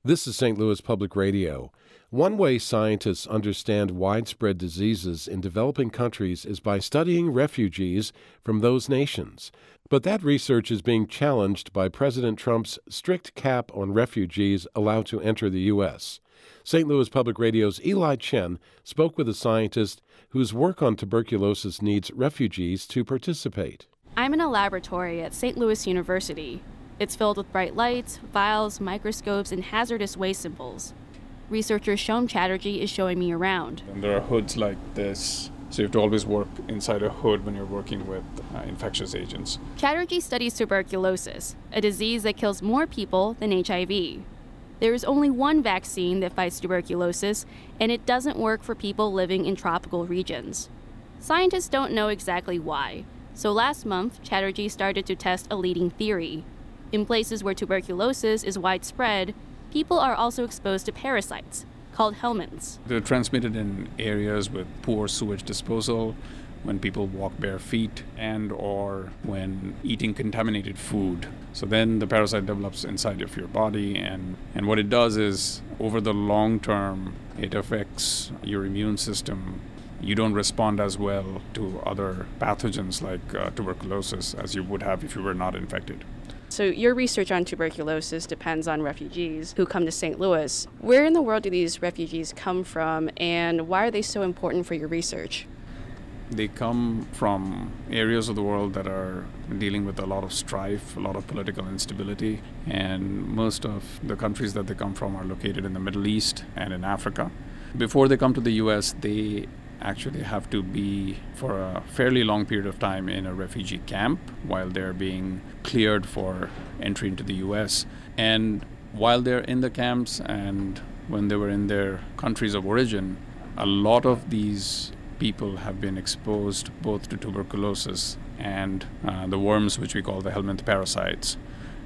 This is St. Louis Public Radio. One way scientists understand widespread diseases in developing countries is by studying refugees from those nations. But that research is being challenged by President Trump's strict cap on refugees allowed to enter the U.S. St. Louis Public Radio's Eli Chen spoke with a scientist whose work on tuberculosis needs refugees to participate. I'm in a laboratory at St. Louis University. It's filled with bright lights, vials, microscopes, and hazardous waste symbols. Researcher Shom Chatterjee is showing me around. And there are hoods like this, so you have to always work inside a hood when you're working with infectious agents. Chatterjee studies tuberculosis, a disease that kills more people than HIV. There is only one vaccine that fights tuberculosis, and it doesn't work for people living in tropical regions. Scientists don't know exactly why, so last month, Chatterjee started to test a leading theory. In places where tuberculosis is widespread, people are also exposed to parasites, called helminths. They're transmitted in areas with poor sewage disposal, when people walk bare feet, and or when eating contaminated food. So then the parasite develops inside of your body, and what it does is, over the long term, it affects your immune system. You don't respond as well to other pathogens like tuberculosis as you would have if you were not infected. So your research on tuberculosis depends on refugees who come to St. Louis. Where in the world do these refugees come from, and why are they so important for your research? They come from areas of the world that are dealing with a lot of strife, a lot of political instability, and most of the countries that they come from are located in the Middle East and in Africa. Before they come to the U.S., they actually have to be for a fairly long period of time in a refugee camp while they're being cleared for entry into the U.S. And while they're in the camps and when they were in their countries of origin, a lot of these people have been exposed both to tuberculosis and the worms which we call the helminth parasites.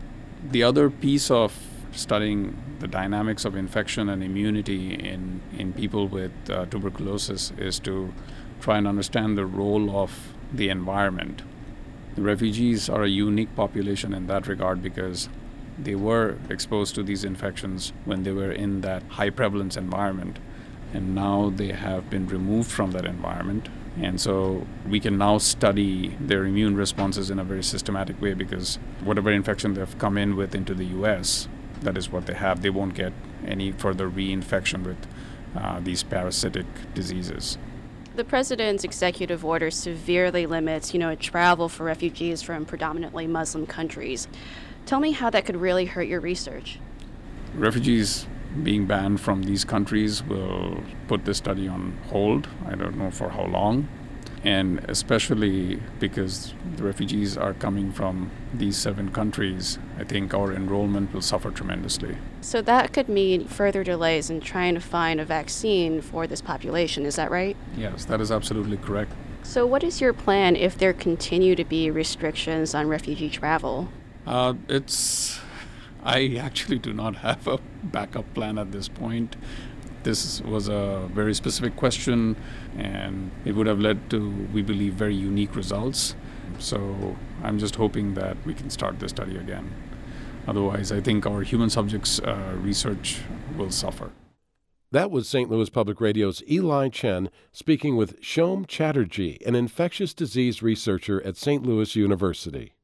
The other piece of studying the dynamics of infection and immunity in people with tuberculosis is to try and understand the role of the environment. The refugees are a unique population in that regard because they were exposed to these infections when they were in that high prevalence environment, and now they have been removed from that environment. And so we can now study their immune responses in a very systematic way because whatever infection they've come in with into the U.S., that is what they have. They won't get any further reinfection with these parasitic diseases. The president's executive order severely limits, travel for refugees from predominantly Muslim countries. Tell me how that could really hurt your research. Refugees being banned from these countries will put this study on hold. I don't know for how long. And especially because the refugees are coming from these 7 countries, I think our enrollment will suffer tremendously. So that could mean further delays in trying to find a vaccine for this population, is that right? Yes, that is absolutely correct. So what is your plan if there continue to be restrictions on refugee travel? I actually do not have a backup plan at this point. This was a very specific question, and it would have led to, we believe, very unique results. So I'm just hoping that we can start the study again. Otherwise, I think our human subjects research will suffer. That was St. Louis Public Radio's Eli Chen speaking with Shom Chatterjee, an infectious disease researcher at St. Louis University.